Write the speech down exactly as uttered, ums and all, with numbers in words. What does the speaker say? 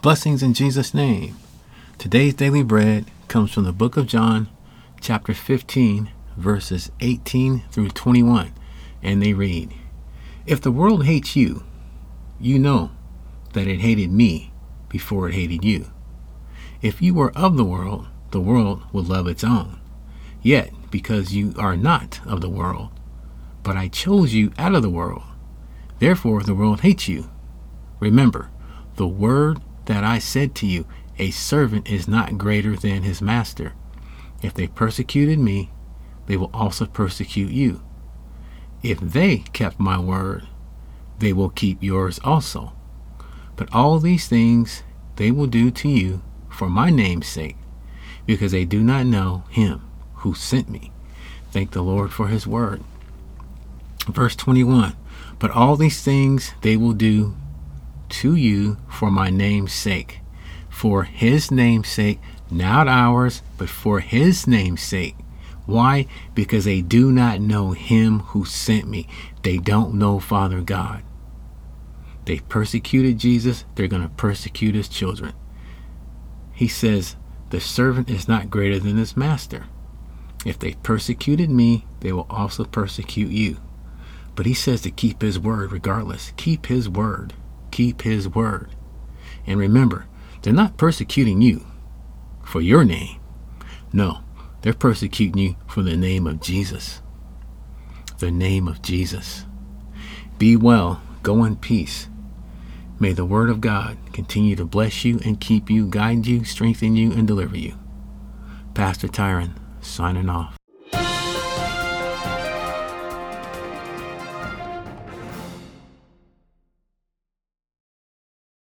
Blessings in Jesus' name. Today's daily bread comes from the book of John, chapter fifteen, verses eighteen through twenty-one, and they read, "If the world hates you, you know that it hated me before it hated you. If you were of the world, the world would love its own. Yet, because you are not of the world, but I chose you out of the world, therefore the world hates you. Remember the word that I said to you, a servant is not greater than his master. If they persecuted me, they will also persecute you. If they kept my word, they will keep yours also. But all these things they will do to you for my name's sake, because they do not know him who sent me." Thank the Lord for his word. Verse twenty-one, "But all these things they will do to you for my name's sake." For his name's sake, not ours, but for his name's sake. Why? Because they do not know him who sent me. They don't know Father God. They persecuted Jesus. They're going to persecute his children. He says, the servant is not greater than his master. If they persecuted me, they will also persecute you. But he says to keep his word regardless. Keep his word. Keep his word. And remember, they're not persecuting you for your name. No, they're persecuting you for the name of Jesus. The name of Jesus. Be well. Go in peace. May the word of God continue to bless you and keep you, guide you, strengthen you, and deliver you. Pastor Tyron, signing off.